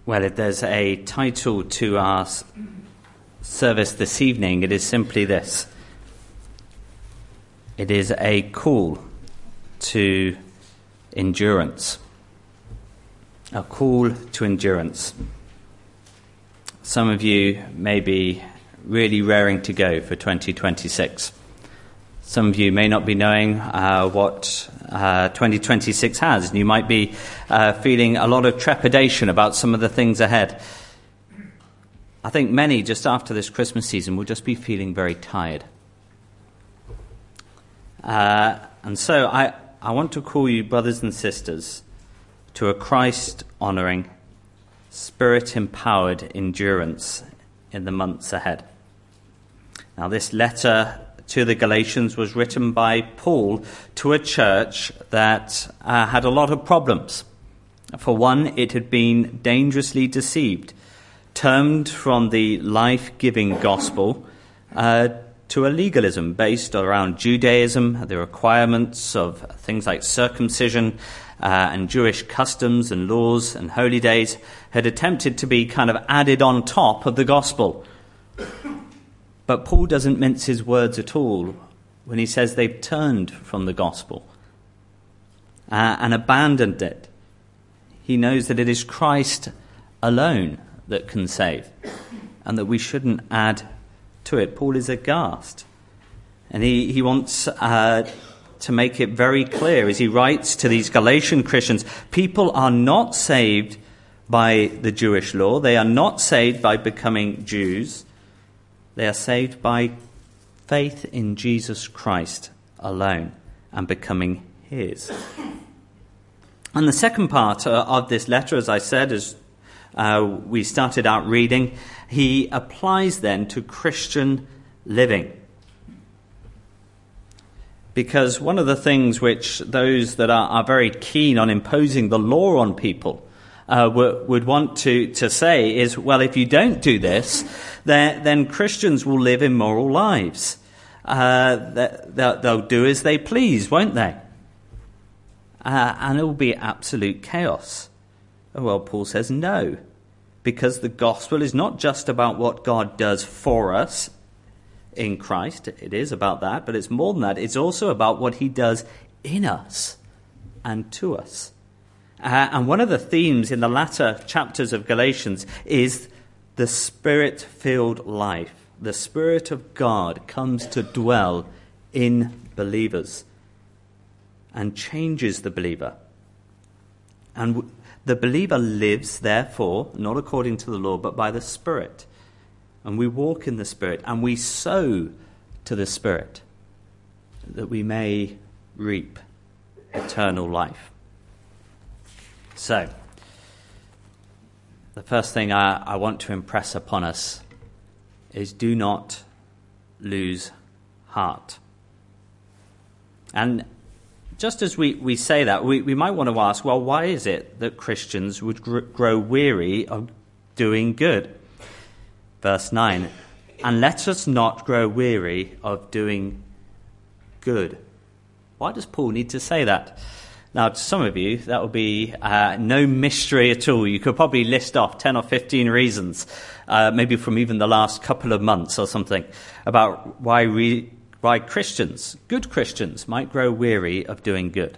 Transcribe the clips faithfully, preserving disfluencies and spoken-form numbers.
Well, if there's a title to our service this evening, it is simply this. It is a call to endurance. A call to endurance. Some of you may be really raring to go for twenty twenty-six. Some of you may not be knowing uh, what uh, twenty twenty-six has, and you might be uh, feeling a lot of trepidation about some of the things ahead. I think many, just after this Christmas season, will just be feeling very tired. Uh, and so I, I want to call you, brothers and sisters, to a Christ-honouring, Spirit-empowered endurance in the months ahead. Now, this letter to the Galatians was written by Paul to a church that uh, had a lot of problems. For one, it had been dangerously deceived, turned from the life-giving gospel uh, to a legalism based around Judaism, the requirements of things like circumcision uh, and Jewish customs and laws and holy days had attempted to be kind of added on top of the gospel. But Paul doesn't mince his words at all when he says they've turned from the gospel uh, and abandoned it. He knows that it is Christ alone that can save and that we shouldn't add to it. Paul is aghast. And he, he wants uh, to make it very clear as he writes to these Galatian Christians, people are not saved by the Jewish law. They are not saved by becoming Jews. They are saved by faith in Jesus Christ alone and becoming his. And the second part uh, of this letter, as I said, as uh, we started out reading, he applies then to Christian living. Because one of the things which those that are, are very keen on imposing the law on people Uh, would, would want to, to say is, well, if you don't do this, then, then Christians will live immoral lives. Uh, they'll, they'll do as they please, won't they? Uh, and it will be absolute chaos. Well, Paul says no, because the gospel is not just about what God does for us in Christ. It is about that, but it's more than that. It's also about what he does in us and to us. Uh, and one of the themes in the latter chapters of Galatians is the Spirit-filled life. The Spirit of God comes to dwell in believers and changes the believer. And w- the believer lives, therefore, not according to the law, but by the Spirit. And we walk in the Spirit, and we sow to the Spirit, that we may reap eternal life. So, the first thing I, I want to impress upon us is do not lose heart. And just as we, we say that, we, we might want to ask, well, why is it that Christians would gr- grow weary of doing good? Verse nine, and let us not grow weary of doing good. Why does Paul need to say that? Now, to some of you, that will be uh, no mystery at all. You could probably list off ten or fifteen reasons, uh, maybe from even the last couple of months or something, about why we, why Christians, good Christians, might grow weary of doing good.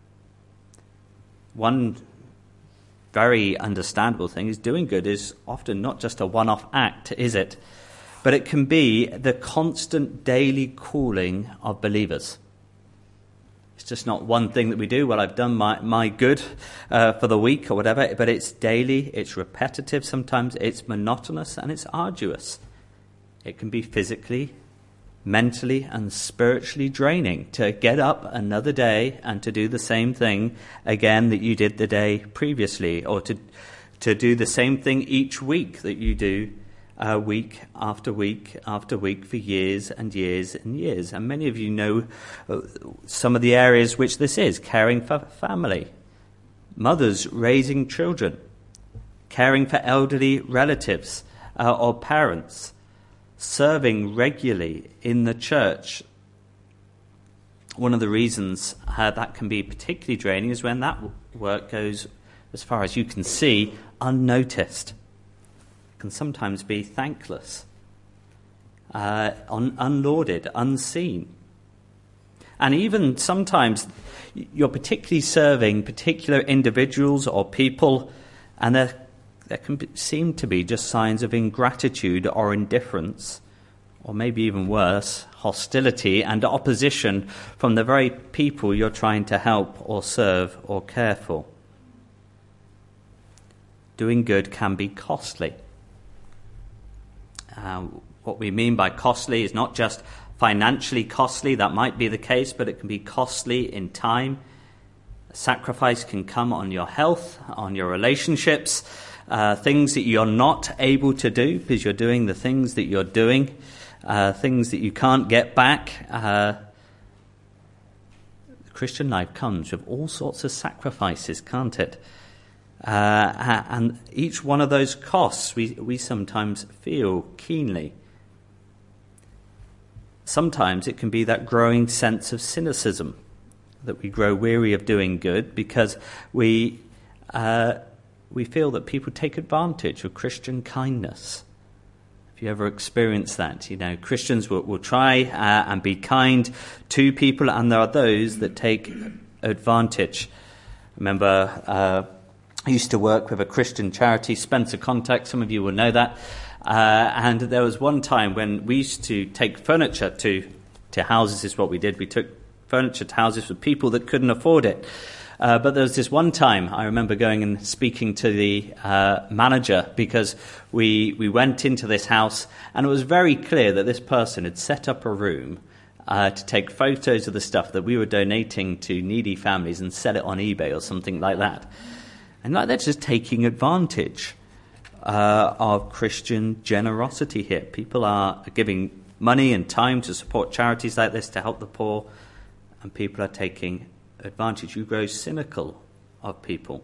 One very understandable thing is doing good is often not just a one-off act, is it? But it can be the constant daily calling of believers. It's just not one thing that we do. Well, I've done my, my good uh, for the week or whatever, but it's daily, it's repetitive sometimes, it's monotonous, and it's arduous. It can be physically, mentally, and spiritually draining to get up another day and to do the same thing again that you did the day previously, or to, to do the same thing each week that you do Uh, week after week after week for years and years and years. And many of you know uh, some of the areas which this is: caring for family, mothers raising children, caring for elderly relatives uh, or parents, serving regularly in the church. One of the reasons uh, that can be particularly draining is when that work goes, as far as you can see, unnoticed, can sometimes be thankless, uh, un- unlauded, unseen. And even sometimes you're particularly serving particular individuals or people, and there, there can be, seem to be just signs of ingratitude or indifference, or maybe even worse, hostility and opposition from the very people you're trying to help or serve or care for. Doing good can be costly. Uh, what we mean by costly is not just financially costly, that might be the case, but it can be costly in time. A sacrifice can come on your health, on your relationships, uh, things that you're not able to do because you're doing the things that you're doing, uh, things that you can't get back. Uh, the Christian life comes with all sorts of sacrifices, can't it? Uh, and each one of those costs we, we sometimes feel keenly. Sometimes it can be that growing sense of cynicism, that we grow weary of doing good because we uh, we feel that people take advantage of Christian kindness. If you ever experienced that, you know, Christians will, will try uh, and be kind to people, and there are those that take advantage. Remember, uh, I used to work with a Christian charity, Spencer Contact, some of you will know that. Uh, and there was one time when we used to take furniture to, to houses, is what we did. We took furniture to houses for people that couldn't afford it. Uh, but there was this one time I remember going and speaking to the uh, manager because we we went into this house and it was very clear that this person had set up a room uh, to take photos of the stuff that we were donating to needy families and sell it on eBay or something like that. And like they're just taking advantage uh, of Christian generosity here. People are giving money and time to support charities like this to help the poor, and people are taking advantage. You grow cynical of people.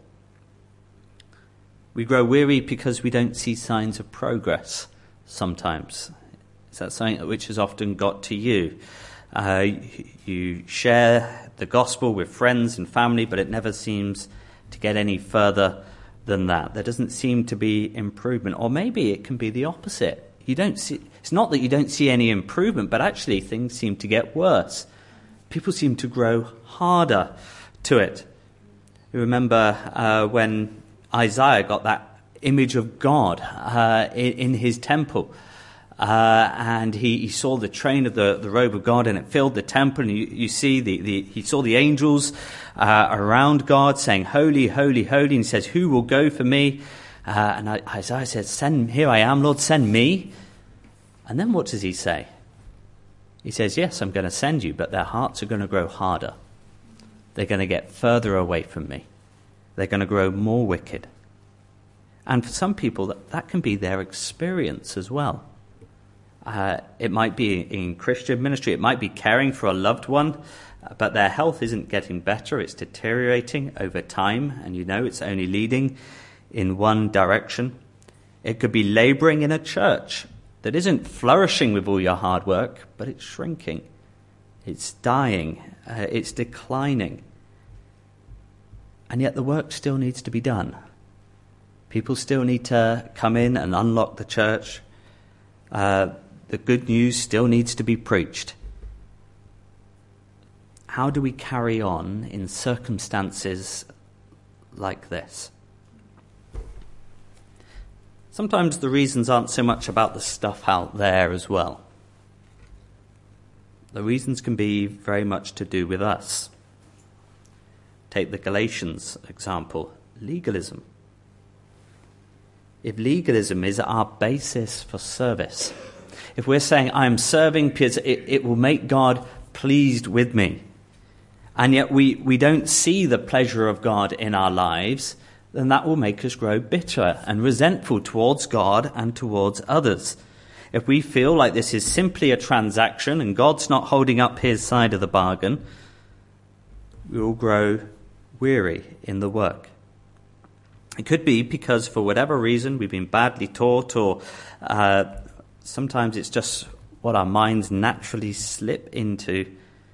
We grow weary because we don't see signs of progress sometimes. Is that something which has often got to you? Uh, you share the gospel with friends and family, but it never seems to get any further than that. There doesn't seem to be improvement. Or maybe it can be the opposite. You don't see. It's not that you don't see any improvement, but actually things seem to get worse. People seem to grow harder to it. You remember uh, when Isaiah got that image of God uh, in, in his temple, uh, and he, he saw the train of the, the robe of God, and it filled the temple. And you, you see the, the he saw the angels uh, around God saying, "Holy, holy, holy." And he says, "Who will go for me?" Uh, and Isaiah says, "Send, here I am, Lord, send me." And then what does he say? He says, "Yes, I'm going to send you, but their hearts are going to grow harder. They're going to get further away from me. They're going to grow more wicked." And for some people, that, that can be their experience as well. Uh, it might be in Christian ministry. It might be caring for a loved one, but their health isn't getting better. It's deteriorating over time, and you know it's only leading in one direction. It could be labouring in a church that isn't flourishing with all your hard work, but it's shrinking. It's dying. Uh, it's declining. And yet the work still needs to be done. People still need to come in and unlock the church. Uh, the good news still needs to be preached. How do we carry on in circumstances like this? Sometimes the reasons aren't so much about the stuff out there as well. The reasons can be very much to do with us. Take the Galatians example, legalism. If legalism is our basis for service, if we're saying, I'm serving because it, it will make God pleased with me, and yet we, we don't see the pleasure of God in our lives, then that will make us grow bitter and resentful towards God and towards others. If we feel like this is simply a transaction and God's not holding up his side of the bargain, we will grow weary in the work. It could be because for whatever reason we've been badly taught, or uh, sometimes it's just what our minds naturally slip into.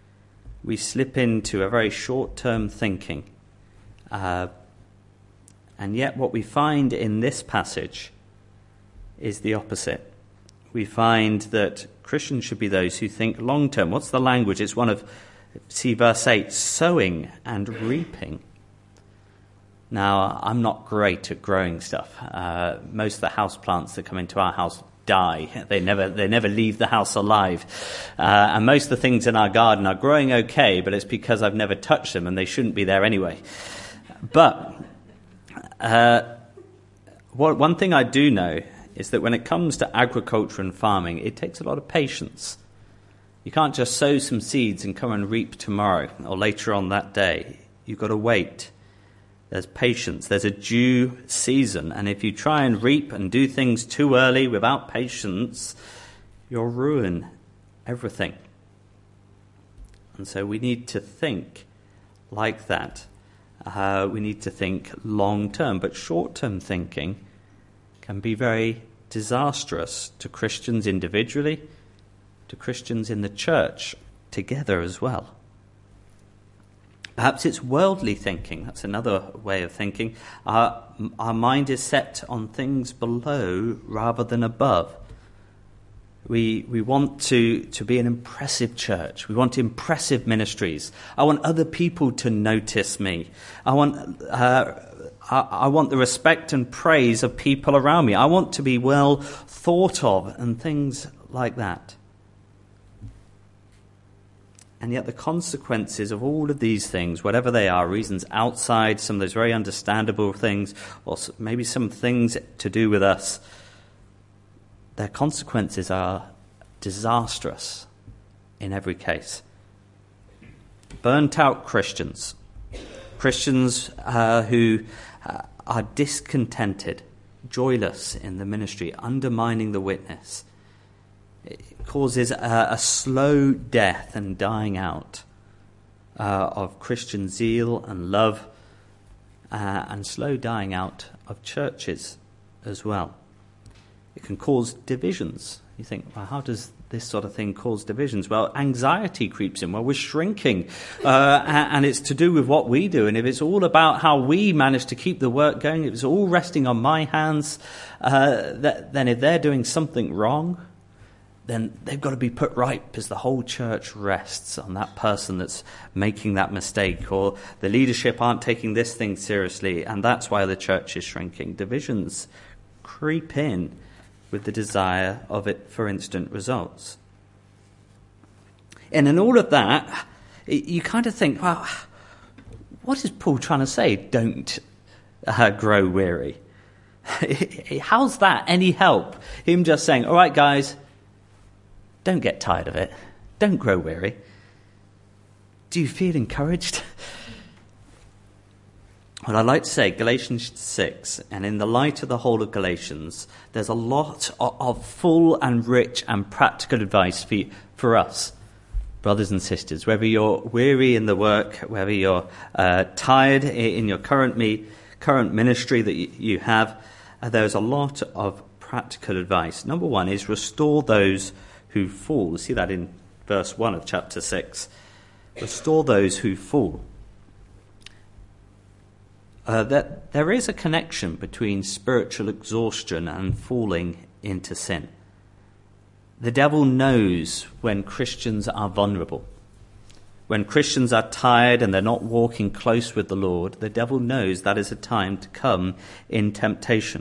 We slip into a very short-term thinking. Uh, And yet what we find in this passage is the opposite. We find that Christians should be those who think long-term. What's the language? It's one of, see verse eight, sowing and reaping. Now, I'm not great at growing stuff. Uh, most of the house plants that come into our house die. They never they never leave the house alive. Uh, and most of the things in our garden are growing okay, but it's because I've never touched them and they shouldn't be there anyway. But uh, what, one thing I do know is that when it comes to agriculture and farming, it takes a lot of patience. You can't just sow some seeds and come and reap tomorrow or later on that day. You've got to wait. There's patience. There's a due season. And if you try and reap and do things too early without patience, you'll ruin everything. And so we need to think like that. Uh, we need to think long-term. But short-term thinking can be very disastrous to Christians individually, to Christians in the church together as well. Perhaps it's worldly thinking. That's another way of thinking. Our, our mind is set on things below rather than above. We we want to, to be an impressive church. We want impressive ministries. I want other people to notice me. I want uh, I, I want the respect and praise of people around me. I want to be well thought of and things like that. And yet the consequences of all of these things, whatever they are, reasons outside some of those very understandable things, or maybe some things to do with us, their consequences are disastrous in every case. Burnt out Christians, Christians uh, who uh, are discontented, joyless in the ministry, undermining the witness. It causes a, a slow death and dying out uh, of Christian zeal and love, uh, and slow dying out of churches as well. It can cause divisions. You think, well, how does this sort of thing cause divisions? Well, anxiety creeps in. Well, we're shrinking, uh, and it's to do with what we do. And if it's all about how we manage to keep the work going, if it's all resting on my hands, uh, that, then if they're doing something wrong, then they've got to be put right, because the whole church rests on that person that's making that mistake, or the leadership aren't taking this thing seriously, and that's why the church is shrinking. Divisions creep in with the desire of it for instant results. And in all of that, you kind of think, well, what is Paul trying to say? Don't uh, grow weary. How's that any help? Him just saying, all right, guys, don't get tired of it. Don't grow weary. Do you feel encouraged? Well, I'd like to say Galatians six, and in the light of the whole of Galatians, there's a lot of, of full and rich and practical advice for, you, for us, brothers and sisters. Whether you're weary in the work, whether you're uh, tired in your current, me, current ministry that you, you have, uh, there's a lot of practical advice. Number one is restore those who fall. You see that in verse one of chapter six. Restore those who fall. Uh, that there is a connection between spiritual exhaustion and falling into sin. The devil knows when Christians are vulnerable. When Christians are tired and they're not walking close with the Lord, the devil knows that is a time to come in temptation.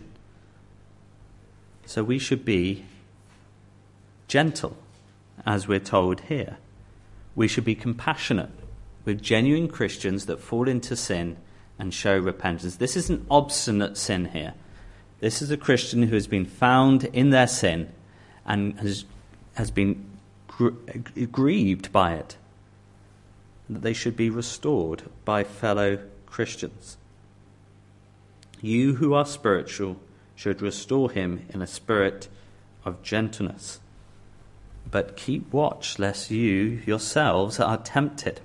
So we should be gentle, as we're told here. We should be compassionate with genuine Christians that fall into sin and show repentance. This isn't obstinate sin here. This is a Christian who has been found in their sin and has has been gr- grieved by it. That they should be restored by fellow Christians. You who are spiritual should restore him in a spirit of gentleness. But keep watch lest you yourselves are tempted.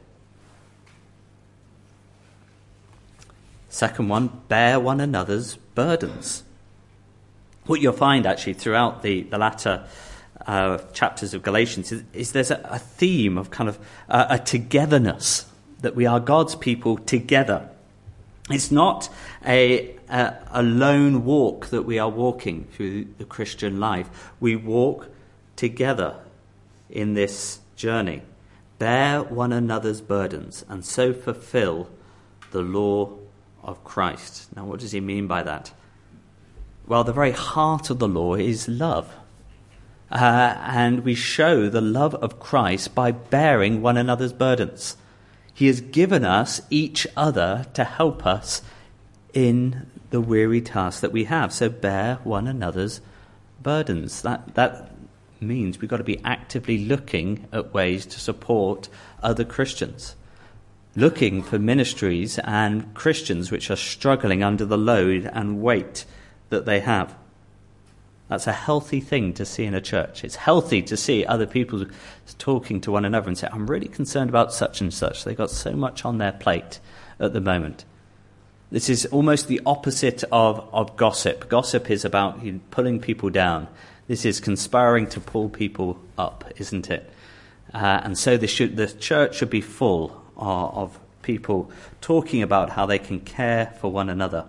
Second one, bear one another's burdens. What you'll find actually throughout the, the latter uh, chapters of Galatians is, is there's a, a theme of kind of uh, a togetherness, that we are God's people together. It's not a, a, a lone walk that we are walking through the Christian life. We walk together in this journey. Bear one another's burdens and so fulfill the law of Christ. Now, what does he mean by that? Well, the very heart of the law is love. Uh, and we show the love of Christ by bearing one another's burdens. He has given us each other to help us in the weary task that we have. So bear one another's burdens. That that means we've got to be actively looking at ways to support other Christians, looking for ministries and Christians which are struggling under the load and weight that they have. That's a healthy thing to see in a church. It's healthy to see other people talking to one another and say, I'm really concerned about such and such. They've got so much on their plate at the moment. This is almost the opposite of, of gossip. Gossip is about you know, pulling people down. This is conspiring to pull people up, isn't it? Uh, and so this should, the church should be full of, of people talking about how they can care for one another.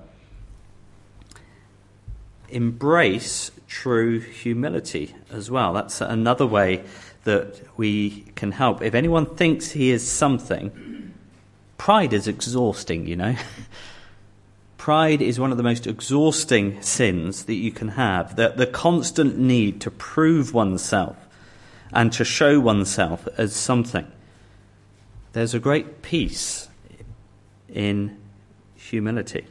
Embrace true humility as well. That's another way that we can help. If anyone thinks he is something, pride is exhausting, you know. Pride is one of the most exhausting sins that you can have. The, the constant need to prove oneself and to show oneself as something. There's a great peace in humility.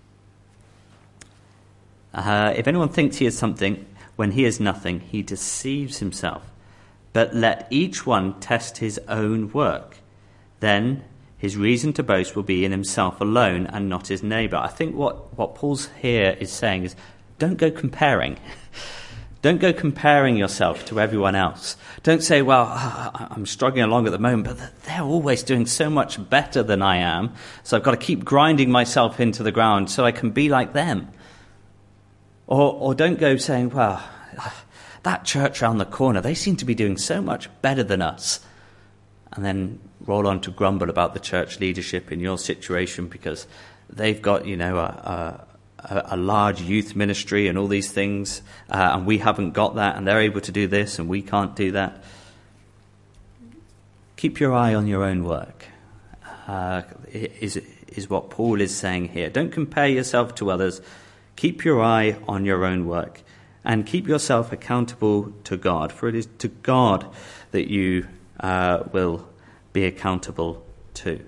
Uh, if anyone thinks he is something when he is nothing, he deceives himself. But let each one test his own work. Then his reason to boast will be in himself alone and not his neighbour. I think what, what Paul's here is saying is, don't go comparing. Don't go comparing yourself to everyone else. Don't say, well, I'm struggling along at the moment, but they're always doing so much better than I am, so I've got to keep grinding myself into the ground so I can be like them. Or, or don't go saying, well, that church around the corner, they seem to be doing so much better than us. And then roll on to grumble about the church leadership in your situation because they've got, you know, a, a, a large youth ministry and all these things, uh, and we haven't got that, and they're able to do this, and we can't do that. Keep your eye on your own work, uh, is, is what Paul is saying here. Don't compare yourself to others. Keep your eye on your own work and keep yourself accountable to God, for it is to God that you uh, will be accountable to.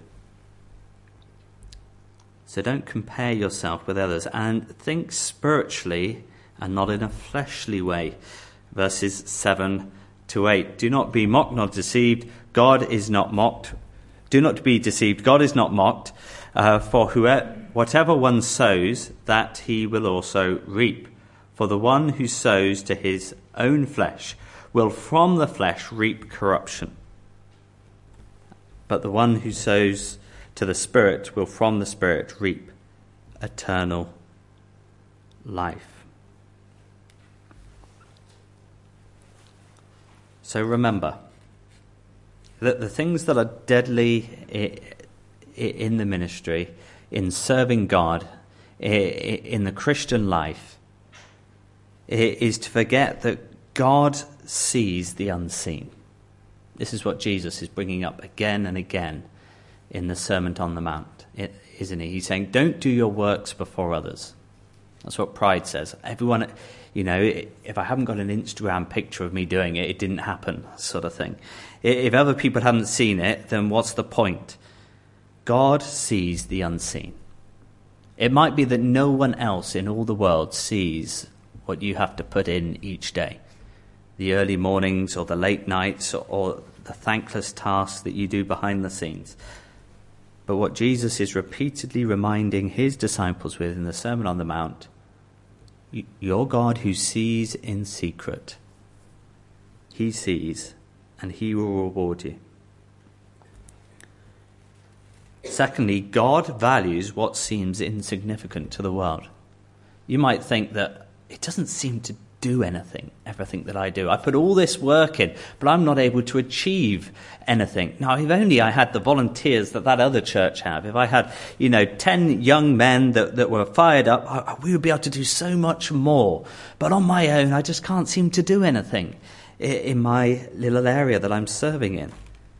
So don't compare yourself with others and think spiritually and not in a fleshly way. Verses seven to eight. Do not be mocked, not deceived. God is not mocked. Do not be deceived. God is not mocked. Uh, for whoever, whatever one sows, that he will also reap. For the one who sows to his own flesh will from the flesh reap corruption. But the one who sows to the Spirit will from the Spirit reap eternal life. So remember that the things that are deadly in the ministry, in serving God, in the Christian life, is to forget that God sees the unseen. This is what Jesus is bringing up again and again in the Sermon on the Mount, isn't he? He's saying, don't do your works before others. That's what pride says. Everyone, you know, if I haven't got an Instagram picture of me doing it, it didn't happen, sort of thing. If other people haven't seen it, then what's the point? God sees the unseen. It might be that no one else in all the world sees what you have to put in each day. The early mornings or the late nights or the thankless tasks that you do behind the scenes. But what Jesus is repeatedly reminding his disciples with in the Sermon on the Mount, your God who sees in secret, he sees and he will reward you. Secondly, God values what seems insignificant to the world. You might think that it doesn't seem to do anything, everything that I do. I put all this work in, but I'm not able to achieve anything. Now, if only I had the volunteers that that other church have, if I had, you know, ten young men that, that were fired up, I, we would be able to do so much more. But on my own, I just can't seem to do anything in my little area that I'm serving in.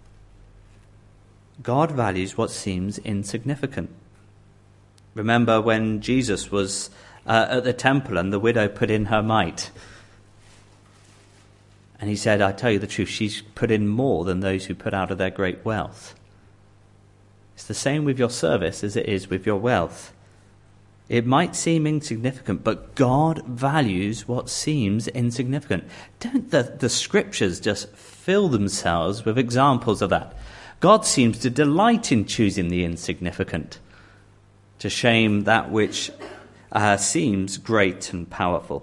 God values what seems insignificant. Remember when Jesus was uh, at the temple and the widow put in her mite. And he said, I tell you the truth, she's put in more than those who put out of their great wealth. It's the same with your service as it is with your wealth. It might seem insignificant, but God values what seems insignificant. Don't the, the scriptures just fill themselves with examples of that? God seems to delight in choosing the insignificant, to shame that which uh, seems great and powerful.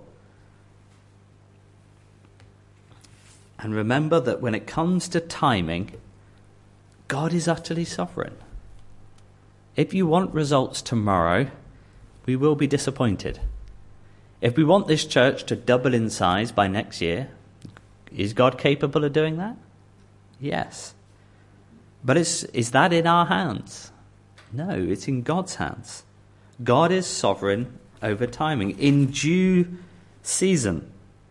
And remember that when it comes to timing, God is utterly sovereign. If you want results tomorrow, we will be disappointed. If we want this church to double in size by next year, is God capable of doing that? Yes. But is, is that in our hands? No, it's in God's hands. God is sovereign over timing. In due season,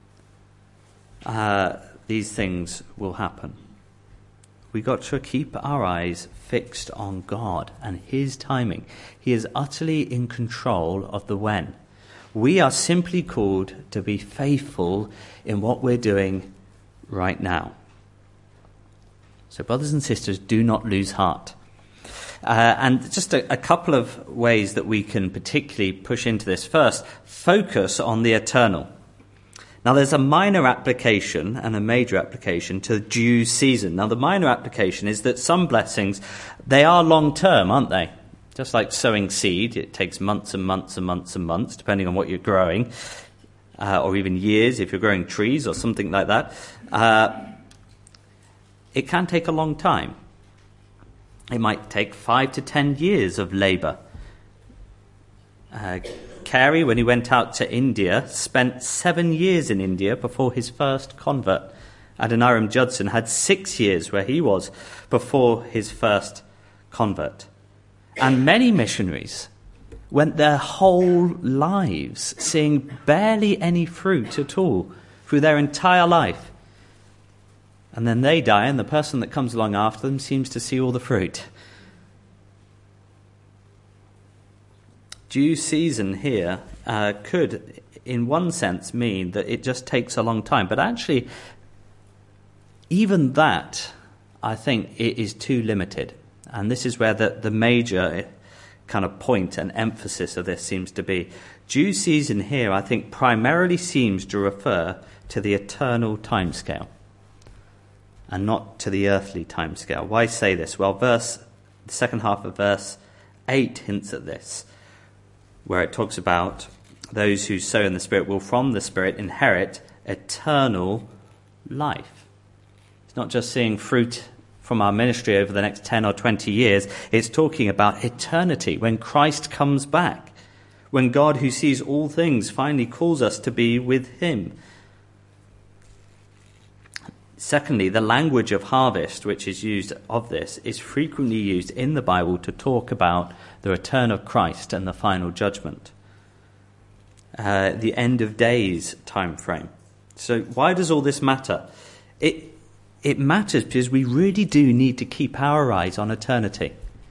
uh, these things will happen. We got to keep our eyes fixed on God and his timing. He is utterly in control of the when. We are simply called to be faithful in what we're doing right now. So brothers and sisters, do not lose heart. Uh, and just a, a couple of ways that we can particularly push into this. First, focus on the eternal. Now, there's a minor application and a major application to due season. Now, the minor application is that some blessings, they are long-term, aren't they? Just like sowing seed, it takes months and months and months and months, depending on what you're growing, uh, or even years if you're growing trees or something like that. Uh, it can take a long time. It might take five to ten years of labour. Uh, Carey, when he went out to India, spent seven years in India before his first convert. Adoniram Judson had six years where he was before his first convert. And many missionaries went their whole lives seeing barely any fruit at all through their entire life. And then they die, and the person that comes along after them seems to see all the fruit. Due season here uh, could, in one sense, mean that it just takes a long time. But actually, even that, I think, it is too limited. And this is where the, the major kind of point and emphasis of this seems to be. Due season here, I think, primarily seems to refer to the eternal timescale and not to the earthly timescale. Why say this? Well, verse, the second half of verse eight hints at this, where it talks about those who sow in the Spirit will from the Spirit inherit eternal life. It's not just seeing fruit from our ministry over the next ten or twenty years. It's talking about eternity, when Christ comes back, when God, who sees all things, finally calls us to be with him. Secondly, the language of harvest, which is used of this, is frequently used in the Bible to talk about the return of Christ and the final judgment, uh, the end of days time frame. So why does all this matter? It it matters because we really do need to keep our eyes on eternity.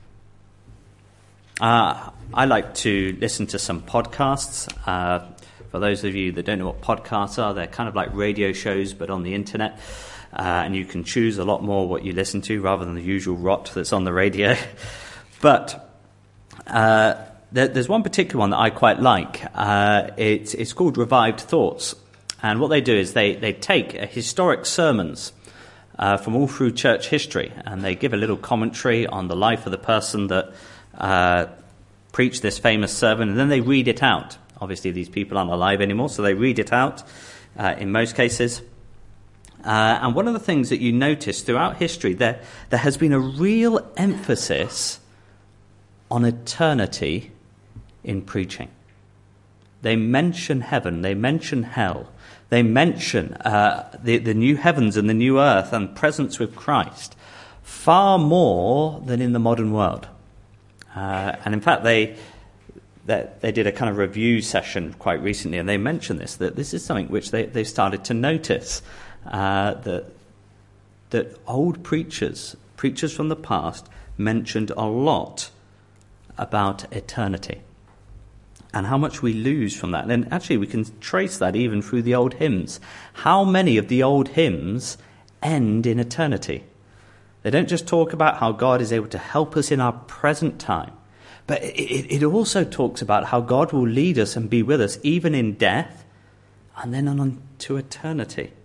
Uh, I like to listen to some podcasts. Uh, for those of you that don't know what podcasts are, they're kind of like radio shows but on the internet. Uh, and you can choose a lot more what you listen to rather than the usual rot that's on the radio. But uh, there, there's one particular one that I quite like. Uh, it's, it's called Revived Thoughts. And what they do is they, they take uh, historic sermons uh, from all through church history, and they give a little commentary on the life of the person that uh, preached this famous sermon, and then they read it out. Obviously, these people aren't alive anymore, so they read it out uh, in most cases. Uh, and one of the things that you notice throughout history, there, there has been a real emphasis on eternity in preaching. they mention heaven, they mention hell, they mention uh, the, the new heavens and the new earth and presence with Christ far more than in the modern world. Uh, and in fact, they, they they did a kind of review session quite recently, and they mentioned this, that this is something which they, they started to notice, uh, that, that old preachers, preachers from the past, mentioned a lot about eternity and how much we lose from that. And actually, we can trace that even through the old hymns. How many of the old hymns end in eternity? They don't just talk about how God is able to help us in our present time, but it, it also talks about how God will lead us and be with us even in death and then on to eternity.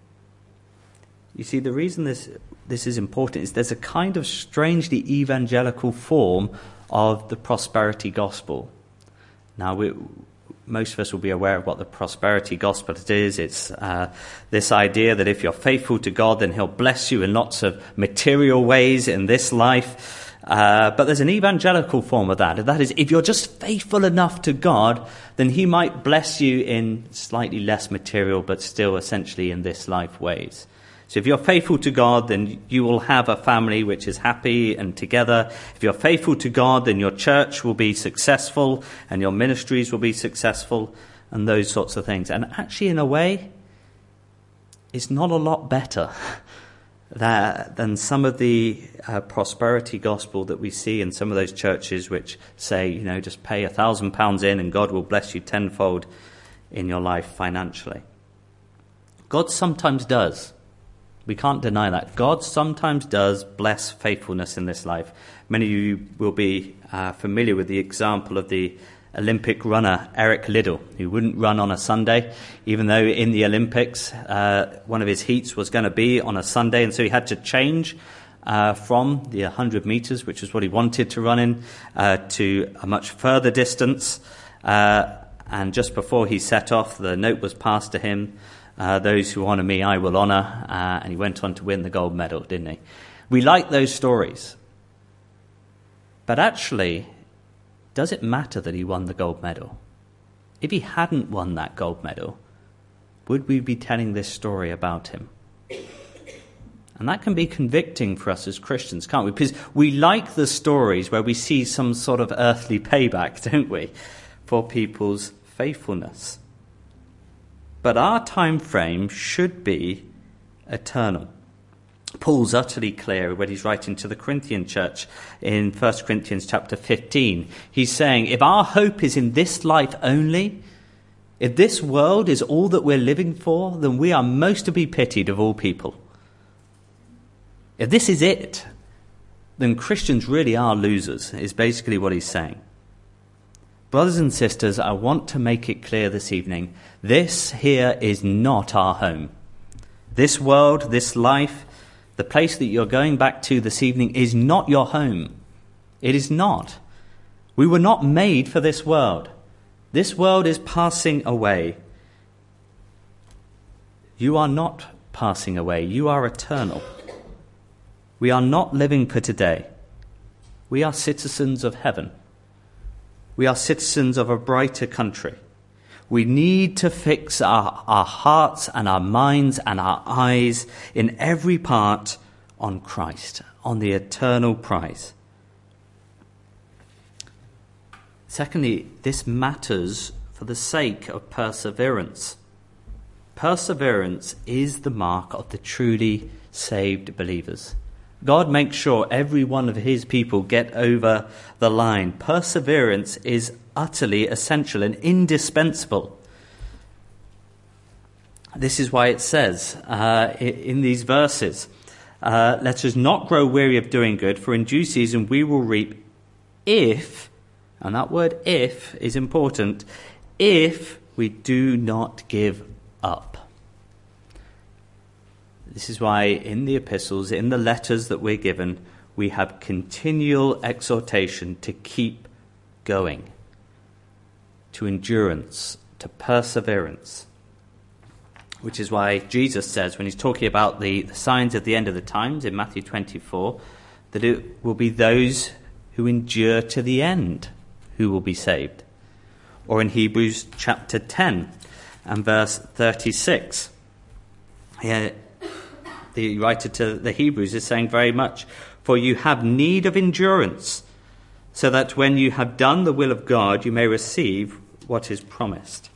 You see, the reason this this is important is there's a kind of strangely evangelical form of the prosperity gospel. Now, we, most of us will be aware of what the prosperity gospel is. It's uh, this idea that if you're faithful to God, then he'll bless you in lots of material ways in this life. Uh, but there's an evangelical form of that. That is, if you're just faithful enough to God, then he might bless you in slightly less material, but still essentially in this life ways. So if you're faithful to God, then you will have a family which is happy and together. If you're faithful to God, then your church will be successful and your ministries will be successful and those sorts of things. And actually, in a way, it's not a lot better that, than some of the uh, prosperity gospel that we see in some of those churches which say, you know, just pay a thousand pounds in and God will bless you tenfold in your life financially. God sometimes does. We can't deny that. God sometimes does bless faithfulness in this life. Many of you will be uh, familiar with the example of the Olympic runner Eric Liddell, who wouldn't run on a Sunday, even though in the Olympics uh, one of his heats was going to be on a Sunday, and so he had to change uh, from the one hundred metres, which is what he wanted to run in, uh, to a much further distance. Uh, and just before he set off, the note was passed to him, Uh, those who honour me, I will honour, uh, and he went on to win the gold medal, didn't he? We like those stories. But actually, does it matter that he won the gold medal? If he hadn't won that gold medal, would we be telling this story about him? And that can be convicting for us as Christians, can't we? Because we like the stories where we see some sort of earthly payback, don't we, for people's faithfulness. But our time frame should be eternal. Paul's utterly clear when he's writing to the Corinthian church in First Corinthians chapter fifteen. He's saying, if our hope is in this life only, if this world is all that we're living for, then we are most to be pitied of all people. If this is it, then Christians really are losers, is basically what he's saying. Brothers and sisters, I want to make it clear this evening, this here is not our home. This world, this life, the place that you're going back to this evening is not your home. It is not. We were not made for this world. This world is passing away. You are not passing away. You are eternal. We are not living for today. We are citizens of heaven. We are citizens of a brighter country. We need to fix our, our hearts and our minds and our eyes in every part on Christ, on the eternal prize. Secondly, this matters for the sake of perseverance. Perseverance is the mark of the truly saved believers. God makes sure every one of his people get over the line. Perseverance is utterly essential and indispensable. This is why it says uh, in these verses, uh, let us not grow weary of doing good, for in due season we will reap if, and that word if is important, if we do not give up. This is why in the epistles, in the letters that we're given, we have continual exhortation to keep going, to endurance, to perseverance. Which is why Jesus says, when he's talking about the, the signs at the end of the times in Matthew twenty-four, that it will be those who endure to the end who will be saved. Or in Hebrews chapter ten and verse thirty-six. Here, the writer to the Hebrews is saying very much, "For you have need of endurance, so that when you have done the will of God, you may receive what is promised."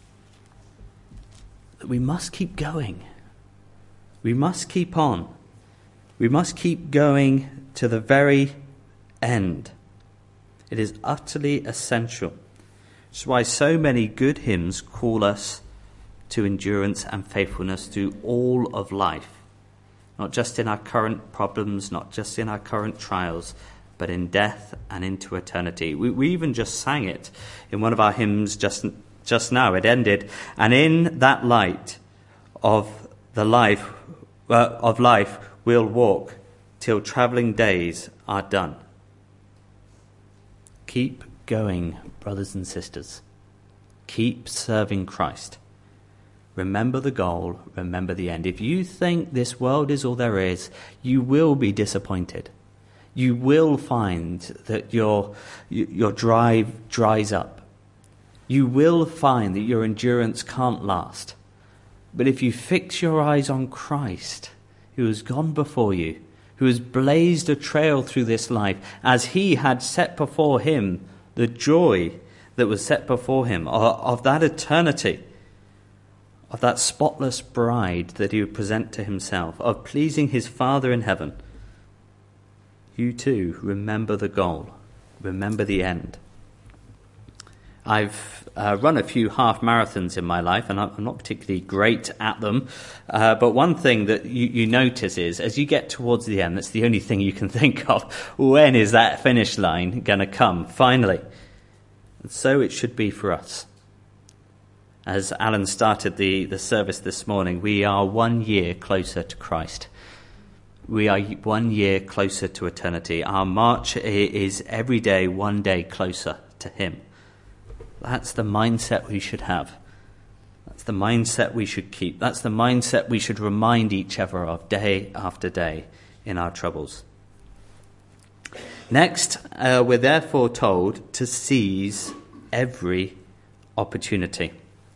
We must keep going. We must keep on. We must keep going to the very end. It is utterly essential. Which is why so many good hymns call us to endurance and faithfulness through all of life. Not just in our current problems, not just in our current trials, but in death and into eternity. We, we even just sang it in one of our hymns just, just now. It ended, "And in that light of the life uh, of life we'll walk till travelling days are done." Keep going, brothers and sisters. Keep serving Christ. Remember the goal, remember the end. If you think this world is all there is, you will be disappointed. You will find that your, your drive dries up. You will find that your endurance can't last. But if you fix your eyes on Christ, who has gone before you, who has blazed a trail through this life, as he had set before him the joy that was set before him, of, of that eternity, of that spotless bride that he would present to himself, of pleasing his Father in heaven, you too remember the goal, remember the end. I've uh, run a few half marathons in my life, and I'm not particularly great at them. Uh, but one thing that you, you notice is, as you get towards the end, that's the only thing you can think of. When is that finish line going to come? Finally. And so it should be for us. As Alan started the, the service this morning, we are one year closer to Christ. We are one year closer to eternity. Our march is every day one day closer to him. That's the mindset we should have. That's the mindset we should keep. That's the mindset we should remind each other of day after day in our troubles. Next, uh, we're therefore told to seize every opportunity.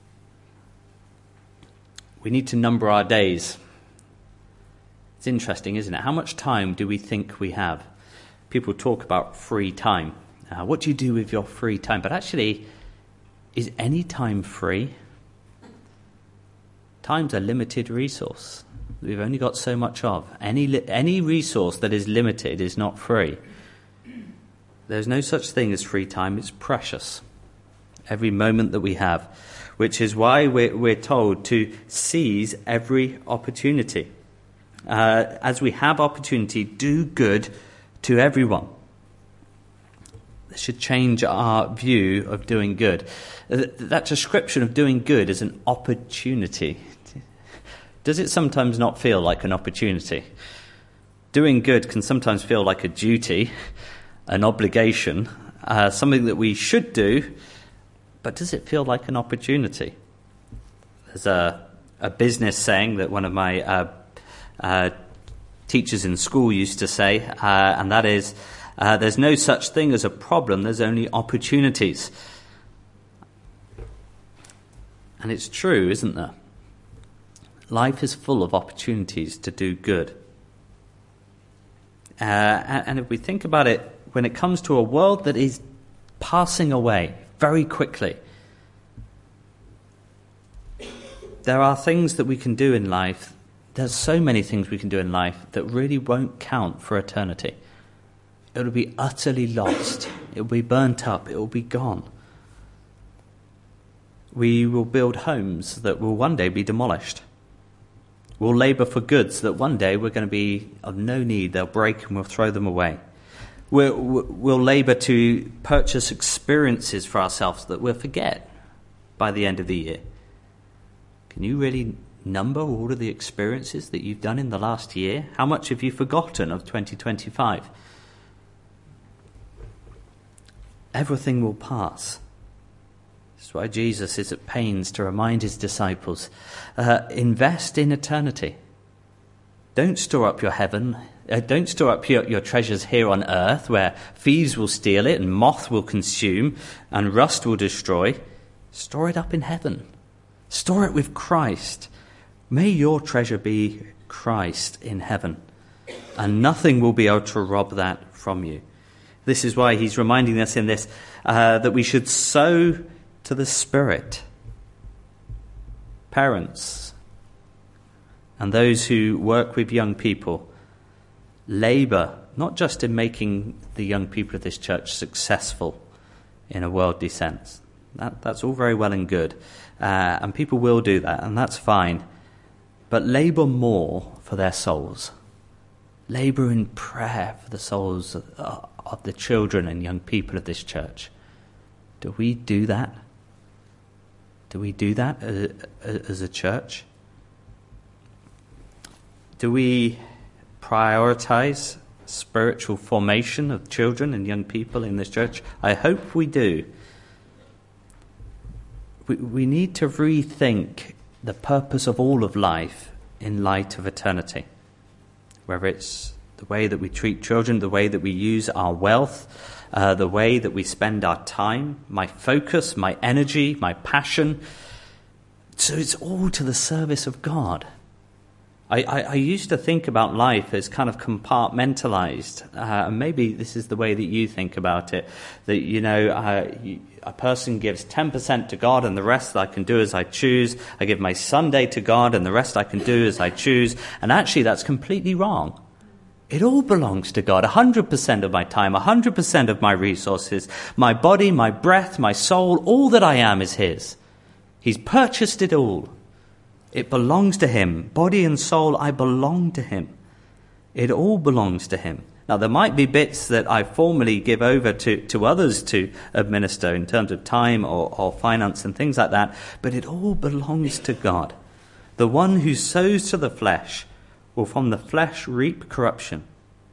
We need to number our days. It's interesting, isn't it? How much time do we think we have? People talk about free time. Uh, what do you do with your free time? But actually, is any time free? Time's a limited resource. We've only got so much of. Any li- any resource that is limited is not free. There's no such thing as free time. It's precious. Every moment that we have. Which is why we're, we're told to seize every opportunity. Uh, as we have opportunity, do good to everyone. This should change our view of doing good. That description of doing good is an opportunity. Does it sometimes not feel like an opportunity? Doing good can sometimes feel like a duty, an obligation, uh, something that we should do, but does it feel like an opportunity? There's a, a business saying that one of my uh, uh, teachers in school used to say, uh, and that is, Uh, there's no such thing as a problem, there's only opportunities. And it's true, isn't there? Life is full of opportunities to do good. Uh, and if we think about it, when it comes to a world that is passing away very quickly, there are things that we can do in life, there's so many things we can do in life that really won't count for eternity. It will be utterly lost. It will be burnt up. It will be gone. We will build homes that will one day be demolished. We'll labour for goods that one day we're going to be of no need. They'll break and we'll throw them away. We'll, we'll labour to purchase experiences for ourselves that we'll forget by the end of the year. Can you really number all of the experiences that you've done in the last year? How much have you forgotten of twenty twenty-five? Everything will pass. That's why Jesus is at pains to remind his disciples, uh, invest in eternity. Don't store up your heaven, uh, don't store up your, your treasures here on earth where thieves will steal it and moth will consume and rust will destroy. Store it up in heaven. Store it with Christ. May your treasure be Christ in heaven, and nothing will be able to rob that from you. This is why he's reminding us in this uh, that we should sow to the Spirit. Parents and those who work with young people labour not just in making the young people of this church successful in a worldly sense. That, that's all very well and good. Uh, and people will do that, and that's fine. But labour more for their souls. Labour in prayer for the souls of, uh, of the children and young people of this church. Do we do that? Do we do that as a, as a church? Do we prioritise spiritual formation of children and young people in this church? I hope we do. We, we need to rethink the purpose of all of life in light of eternity. Whether it's the way that we treat children, the way that we use our wealth, uh, the way that we spend our time, my focus, my energy, my passion. So it's all to the service of God. I, I, I used to think about life as kind of compartmentalized. Uh, and maybe this is the way that you think about it. That, you know, uh, you, a person gives ten percent to God and the rest I can do as I choose. I give my Sunday to God and the rest I can do as I choose. And actually that's completely wrong. It all belongs to God. one hundred percent of my time, one hundred percent of my resources, my body, my breath, my soul, all that I am is his. He's purchased it all. It belongs to him. Body and soul, I belong to him. It all belongs to him. Now, there might be bits that I formally give over to, to others to administer in terms of time or, or finance and things like that, but it all belongs to God. The one who sows to the flesh will from the flesh reap corruption.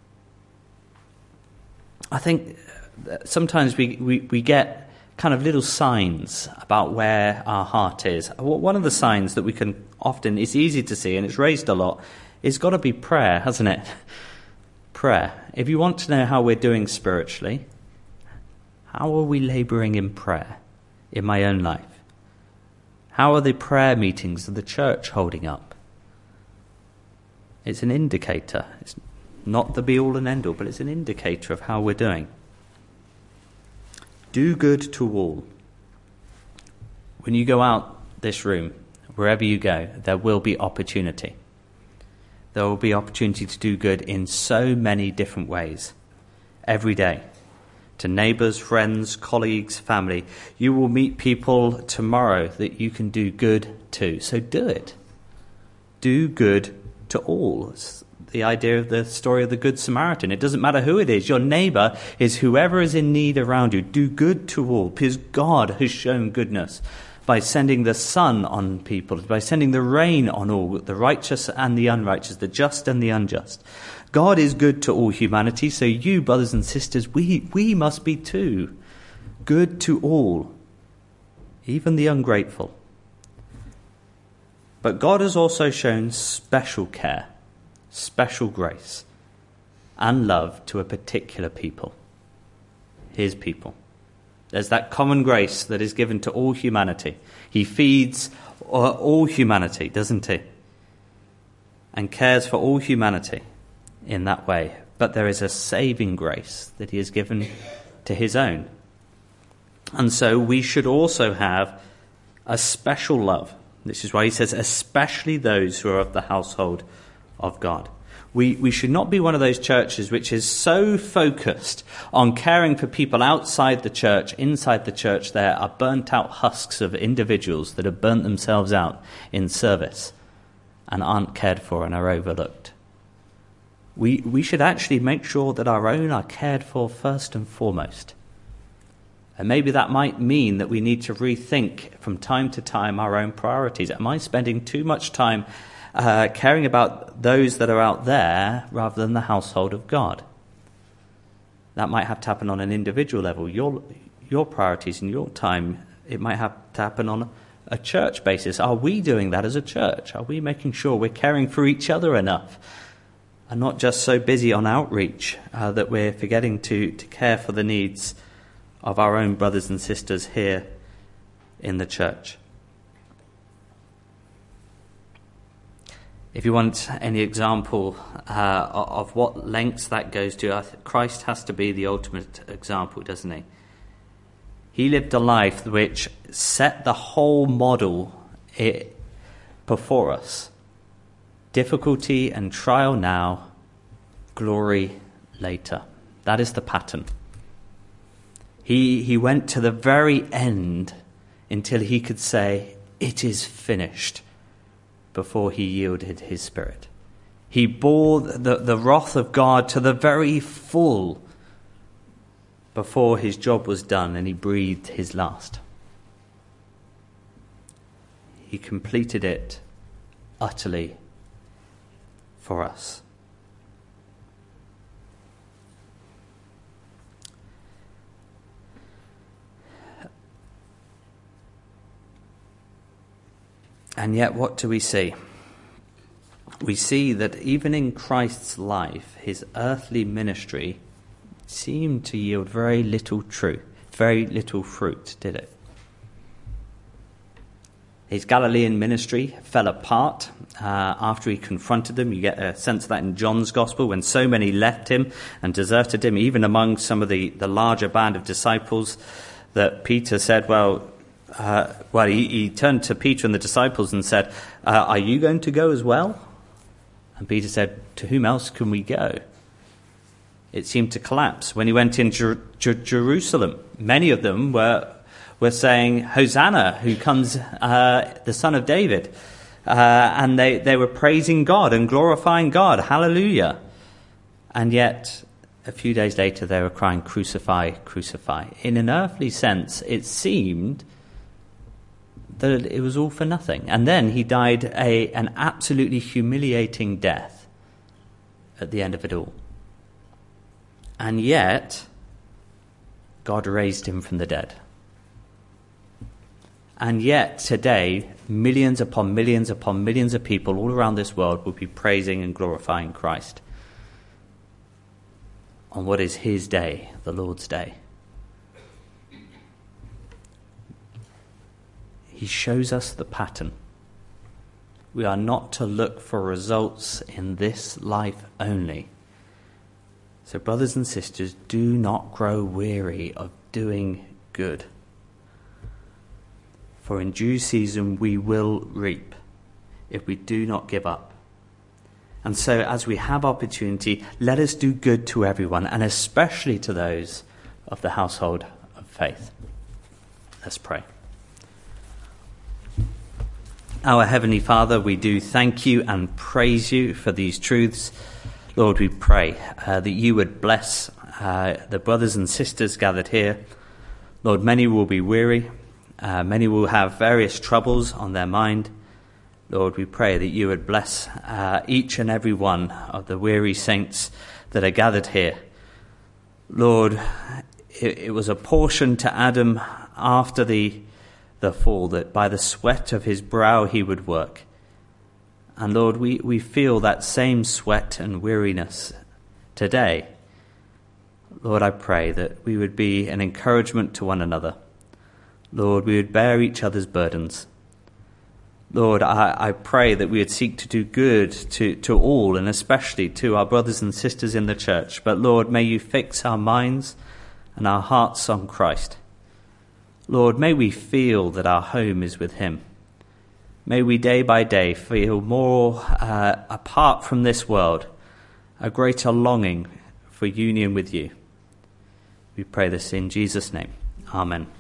I think sometimes we, we, we get kind of little signs about where our heart is. One of the signs that we can often, it's easy to see and it's raised a lot, is got to be prayer, hasn't it? Prayer. If you want to know how we're doing spiritually, how are we labouring in prayer in my own life? How are the prayer meetings of the church holding up? It's an indicator. It's not the be-all and end-all, but it's an indicator of how we're doing. Do good to all. When you go out this room, wherever you go, there will be opportunity. There will be opportunity to do good in so many different ways. Every day. To neighbours, friends, colleagues, family. You will meet people tomorrow that you can do good to. So do it. Do good to all. It's the idea of the story of the Good Samaritan. It doesn't matter who it is. Your neighbour is whoever is in need around you. Do good to all, because God has shown goodness by sending the sun on people, by sending the rain on all, the righteous and the unrighteous, the just and the unjust. God is good to all humanity, so you, brothers and sisters, we, we must be too. Good to all, even the ungrateful. But God has also shown special care, special grace, and love to a particular people, his people. There's that common grace that is given to all humanity. He feeds all humanity, doesn't he? And cares for all humanity in that way. But there is a saving grace that he has given to his own. And so we should also have a special love. This is why he says, especially those who are of the household of God. We we should not be one of those churches which is so focused on caring for people outside the church. Inside the church there are burnt out husks of individuals that have burnt themselves out in service and aren't cared for and are overlooked. We we should actually make sure that our own are cared for first and foremost. And maybe that might mean that we need to rethink from time to time our own priorities. Am I spending too much time Uh, caring about those that are out there rather than the household of God? That might have to happen on an individual level. Your your priorities and your time, it might have to happen on a church basis. Are we doing that as a church? Are we making sure we're caring for each other enough and not just so busy on outreach uh, that we're forgetting to, to care for the needs of our own brothers and sisters here in the church. If you want any example uh, of what lengths that goes to, Christ has to be the ultimate example, doesn't he? He lived a life which set the whole model before us. Difficulty and trial now, glory later. That is the pattern. He, he went to the very end until he could say, "It is finished," before he yielded his spirit. He bore the, the wrath of God to the very full before his job was done and he breathed his last. He completed it utterly for us. And yet, what do we see? We see that even in Christ's life, his earthly ministry seemed to yield very little truth, very little fruit, did it? His Galilean ministry fell apart uh, after he confronted them. You get a sense of that in John's Gospel, when so many left him and deserted him, even among some of the, the larger band of disciples, that Peter said, well, uh, well, he, he turned to Peter and the disciples and said, uh, are you going to go as well? And Peter said, to whom else can we go? It seemed to collapse. When he went into Jer- Jer- Jerusalem, many of them were were saying, Hosanna, who comes, uh, the son of David. Uh, and they, they were praising God and glorifying God. Hallelujah. And yet, a few days later, they were crying, crucify, crucify. In an earthly sense, it seemed that it was all for nothing. And then he died a an absolutely humiliating death at the end of it all. And yet, God raised him from the dead. And yet, today, millions upon millions upon millions of people all around this world will be praising and glorifying Christ on what is his day, the Lord's day. He shows us the pattern. We are not to look for results in this life only. So, brothers and sisters, do not grow weary of doing good. For in due season we will reap if we do not give up. And so as we have opportunity, let us do good to everyone, and especially to those of the household of faith. Let's pray. Our Heavenly Father, we do thank you and praise you for these truths. Lord, we pray uh, that you would bless uh, the brothers and sisters gathered here. Lord, many will be weary. Uh, many will have various troubles on their mind. Lord, we pray that you would bless uh, each and every one of the weary saints that are gathered here. Lord, it, it was a portion to Adam after the, the fall that by the sweat of his brow he would work. And Lord, we, we feel that same sweat and weariness today. Lord, I pray that we would be an encouragement to one another. Lord, we would bear each other's burdens. Lord, I, I pray that we would seek to do good to, to all, and especially to our brothers and sisters in the church. But Lord, may you fix our minds and our hearts on Christ. Lord, may we feel that our home is with him. May we day by day feel more uh, apart from this world, a greater longing for union with you. We pray this in Jesus' name. Amen.